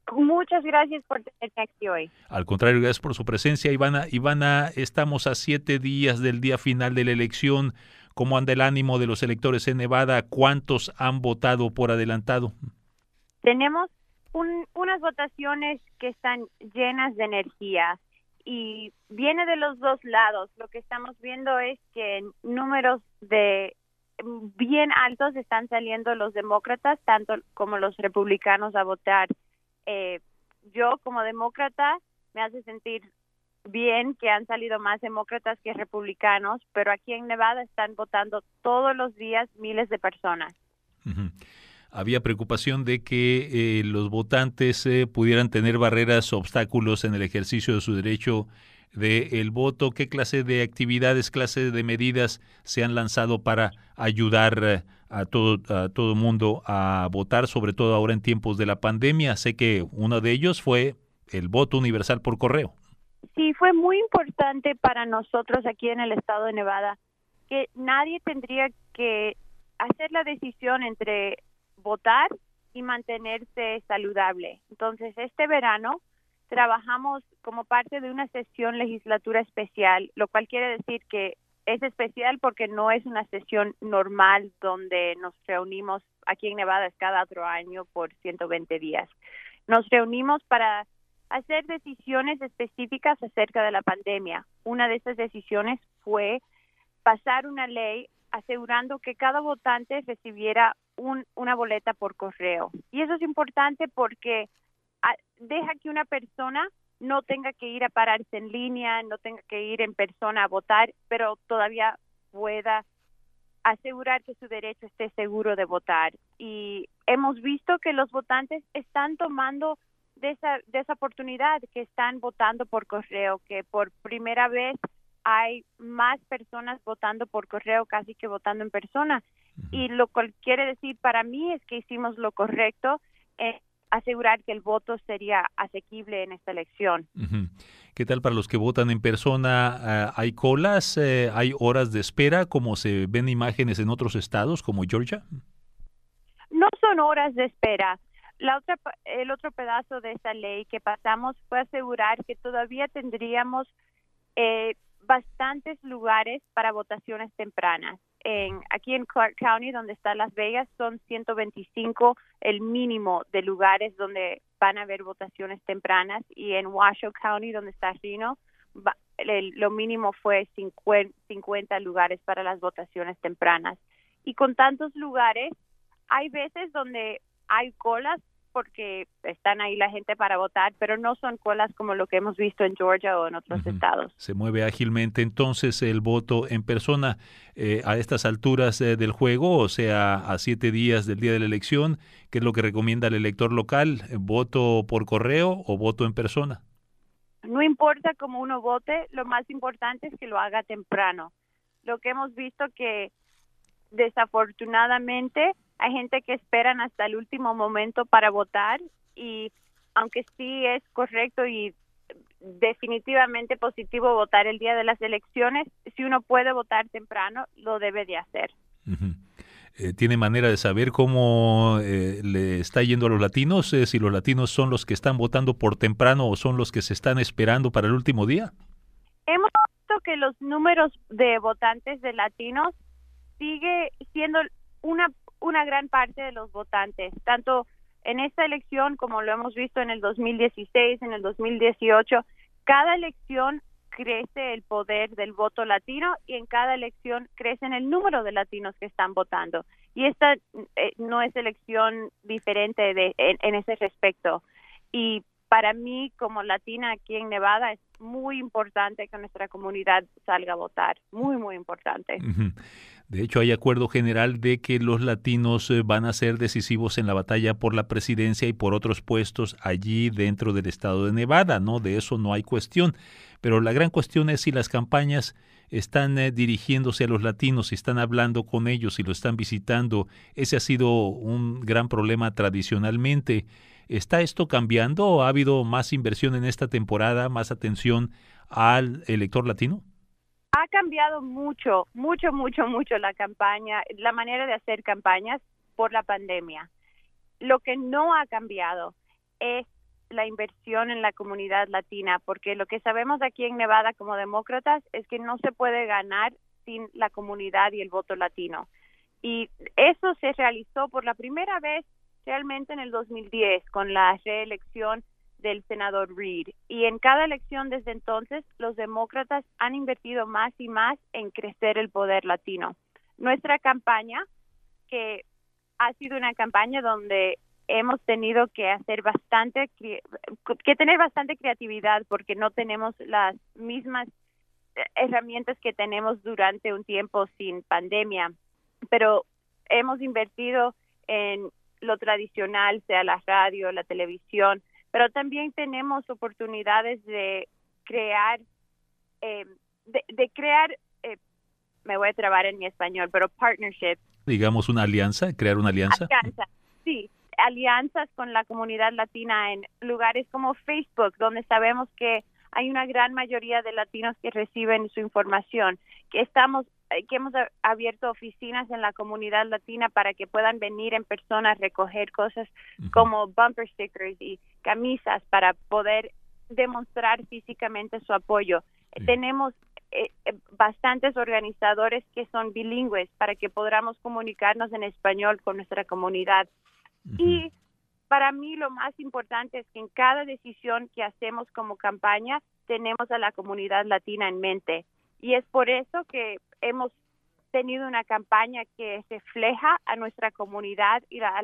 Muchas gracias por tenerme aquí hoy. Al contrario, gracias por su presencia. Ivana, estamos a 7 días del día final de la elección. ¿Cómo anda el ánimo de los electores en Nevada? ¿Cuántos han votado por adelantado? Tenemos unas votaciones que están llenas de energía y viene de los dos lados. Lo que estamos viendo es que números de bien altos están saliendo los demócratas, tanto como los republicanos a votar. Yo como demócrata me hace sentir bien que han salido más demócratas que republicanos, pero aquí en Nevada están votando todos los días miles de personas. Uh-huh. Había preocupación de que los votantes pudieran tener barreras o obstáculos en el ejercicio de su derecho del voto. ¿Qué clase de actividades, clase de medidas se han lanzado para ayudar a todo mundo a votar, sobre todo ahora en tiempos de la pandemia? Sé que uno de ellos fue el voto universal por correo. Sí, fue muy importante para nosotros aquí en el estado de Nevada que nadie tendría que hacer la decisión entre votar y mantenerse saludable. Entonces, este verano trabajamos como parte de una sesión legislatura especial, lo cual quiere decir que es especial porque no es una sesión normal donde nos reunimos aquí en Nevada cada otro año por 120 días. Nos reunimos para hacer decisiones específicas acerca de la pandemia. Una de esas decisiones fue pasar una ley asegurando que cada votante recibiera una boleta por correo. Y eso es importante porque deja que una persona no tenga que ir a pararse en línea, no tenga que ir en persona a votar, pero todavía pueda asegurar que su derecho esté seguro de votar. Y hemos visto que los votantes están tomando de esa oportunidad, que están votando por correo, que por primera vez hay más personas votando por correo casi que votando en persona. Y lo cual quiere decir para mí es que hicimos lo correcto en asegurar que el voto sería asequible en esta elección. Uh-huh. ¿Qué tal para los que votan en persona? ¿Hay colas? ¿Hay horas de espera como se ven imágenes en otros estados como Georgia? No son horas de espera. El otro pedazo de esa ley que pasamos fue asegurar que todavía tendríamos bastantes lugares para votaciones tempranas. Aquí en Clark County, donde está Las Vegas, son 125 el mínimo de lugares donde van a haber votaciones tempranas, y en Washoe County, donde está Reno, lo mínimo fue 50 lugares para las votaciones tempranas. Y con tantos lugares, hay veces donde hay colas porque están ahí la gente para votar, pero no son colas como lo que hemos visto en Georgia o en otros estados. Se mueve ágilmente entonces el voto en persona a estas alturas del juego, o sea, a 7 días del día de la elección. ¿Qué es lo que recomienda el elector local? ¿Voto por correo o voto en persona? No importa cómo uno vote, lo más importante es que lo haga temprano. Lo que hemos visto que desafortunadamente hay gente que esperan hasta el último momento para votar, y aunque sí es correcto y definitivamente positivo votar el día de las elecciones, si uno puede votar temprano, lo debe de hacer. Uh-huh. ¿Tiene manera de saber cómo le está yendo a los latinos? Si los latinos son los que están votando por temprano o son los que se están esperando para el último día. Hemos visto que los números de votantes de latinos sigue siendo una gran parte de los votantes, tanto en esta elección como lo hemos visto en el 2016, en el 2018. Cada elección crece el poder del voto latino, y en cada elección crece el número de latinos que están votando. Y esta no es elección diferente en ese respecto. Y para mí, como latina aquí en Nevada, es muy importante que nuestra comunidad salga a votar. Muy, muy importante. Uh-huh. De hecho, hay acuerdo general de que los latinos van a ser decisivos en la batalla por la presidencia y por otros puestos allí dentro del estado de Nevada, ¿no? De eso no hay cuestión. Pero la gran cuestión es si las campañas están dirigiéndose a los latinos, si están hablando con ellos, si lo están visitando. Ese ha sido un gran problema tradicionalmente. ¿Está esto cambiando? ¿Ha habido más inversión en esta temporada, más atención al elector latino? Ha cambiado mucho la campaña, la manera de hacer campañas por la pandemia. Lo que no ha cambiado es la inversión en la comunidad latina, porque lo que sabemos aquí en Nevada como demócratas es que no se puede ganar sin la comunidad y el voto latino. Y eso se realizó por la primera vez realmente en el 2010 con la reelección del senador Reid. Y en cada elección desde entonces, los demócratas han invertido más y más en crecer el poder latino. Nuestra campaña, que ha sido una campaña donde hemos tenido que tener bastante creatividad porque no tenemos las mismas herramientas que tenemos durante un tiempo sin pandemia, pero hemos invertido en lo tradicional, sea la radio, la televisión, pero también tenemos oportunidades de crear, me voy a trabar en mi español, pero partnerships. Digamos una alianza, crear una alianza. Sí, alianzas con la comunidad latina en lugares como Facebook, donde sabemos que hay una gran mayoría de latinos que reciben su información, que hemos abierto oficinas en la comunidad latina para que puedan venir en persona a recoger cosas como bumper stickers y camisas para poder demostrar físicamente su apoyo. Tenemos bastantes organizadores que son bilingües para que podamos comunicarnos en español con nuestra comunidad. Y para mí lo más importante es que en cada decisión que hacemos como campaña tenemos a la comunidad latina en mente. Y es por eso que hemos tenido una campaña que refleja a nuestra comunidad y a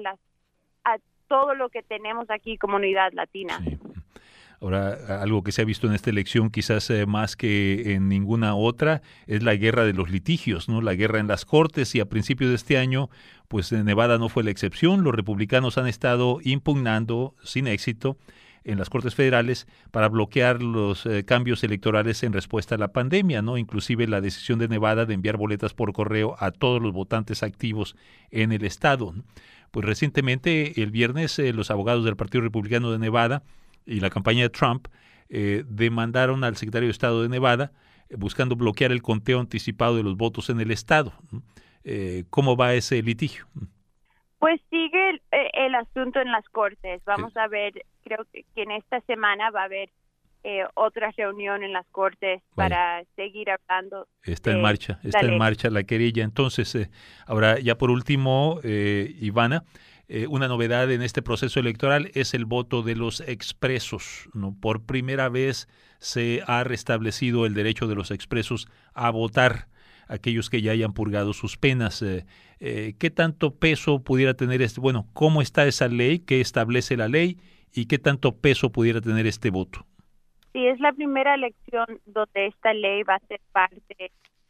todo lo que tenemos aquí, comunidad latina. Sí. Ahora, algo que se ha visto en esta elección quizás más que en ninguna otra es la guerra de los litigios, ¿no? La guerra en las cortes, y a principios de este año, pues Nevada no fue la excepción. Los republicanos han estado impugnando sin éxito en las cortes federales para bloquear los cambios electorales en respuesta a la pandemia, ¿no? Inclusive la decisión de Nevada de enviar boletas por correo a todos los votantes activos en el estado, ¿no? Pues recientemente, el viernes, los abogados del Partido Republicano de Nevada y la campaña de Trump demandaron al secretario de Estado de Nevada buscando bloquear el conteo anticipado de los votos en el estado. ¿Cómo va ese litigio? Pues sigue el asunto en las cortes. Vamos a ver, creo que en esta semana va a haber otra reunión en las cortes para seguir hablando. Está en marcha la querella. Entonces, ahora ya por último, Ivana, una novedad en este proceso electoral es el voto de los expresos, ¿no? Por primera vez se ha restablecido el derecho de los expresos a votar, aquellos que ya hayan purgado sus penas. ¿Qué tanto peso pudiera tener cómo está esa ley, qué establece la ley y qué tanto peso pudiera tener este voto? Sí, es la primera elección donde esta ley va a ser parte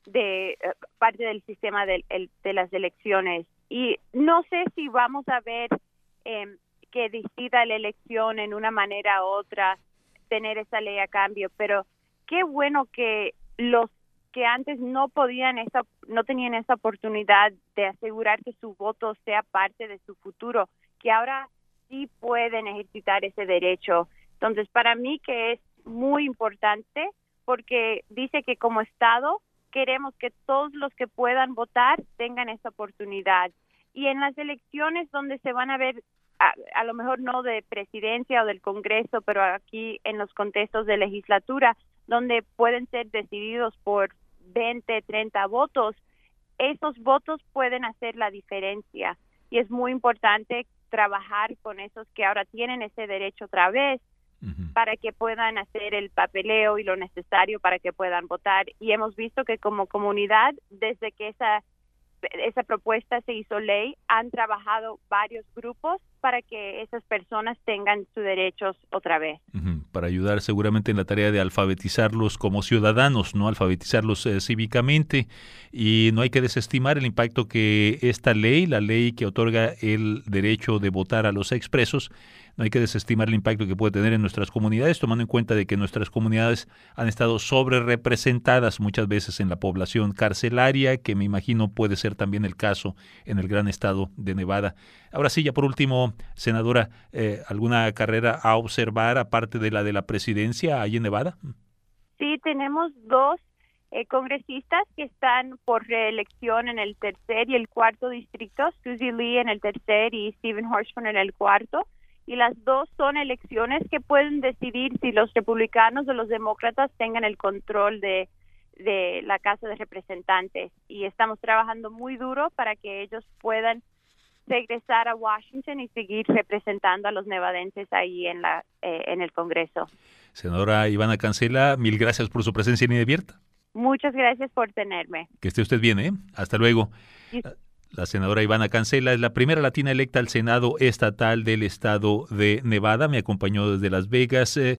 del sistema de las elecciones. Y no sé si vamos a ver que decida la elección en una manera u otra tener esa ley a cambio, pero qué bueno que los que antes no tenían esa oportunidad de asegurar que su voto sea parte de su futuro, que ahora sí pueden ejercitar ese derecho. Entonces, para mí que es muy importante porque dice que como Estado queremos que todos los que puedan votar tengan esa oportunidad. Y en las elecciones donde se van a ver, a lo mejor no de presidencia o del Congreso, pero aquí en los contextos de legislatura, donde pueden ser decididos por 20, 30 votos, esos votos pueden hacer la diferencia. Y es muy importante trabajar con esos que ahora tienen ese derecho otra vez para que puedan hacer el papeleo y lo necesario para que puedan votar. Y hemos visto que como comunidad, desde que esa propuesta se hizo ley, han trabajado varios grupos para que esas personas tengan sus derechos otra vez. Para ayudar seguramente en la tarea de alfabetizarlos como ciudadanos, ¿no? Alfabetizarlos cívicamente, y no hay que desestimar el impacto que esta ley, la ley que otorga el derecho de votar a los expresos, no hay que desestimar el impacto que puede tener en nuestras comunidades, tomando en cuenta de que nuestras comunidades han estado sobre representadas muchas veces en la población carcelaria, que me imagino puede ser también el caso en el gran estado de Nevada. Ahora sí, ya por último, senadora, ¿alguna carrera a observar aparte de la presidencia ahí en Nevada? Sí, tenemos dos congresistas que están por reelección en el tercer y el cuarto distrito, Susie Lee en el tercer y Stephen Hirschman en el cuarto. y las dos son elecciones que pueden decidir si los republicanos o los demócratas tengan el control de la Casa de Representantes, y estamos trabajando muy duro para que ellos puedan regresar a Washington y seguir representando a los nevadenses ahí en el Congreso. Senadora Ivana Cancela, mil gracias por su presencia en Línea Abierta. Muchas gracias por tenerme. Que esté usted bien, ¿eh? Hasta luego. La senadora Ivana Cancela es la primera latina electa al Senado estatal del estado de Nevada. Me acompañó desde Las Vegas.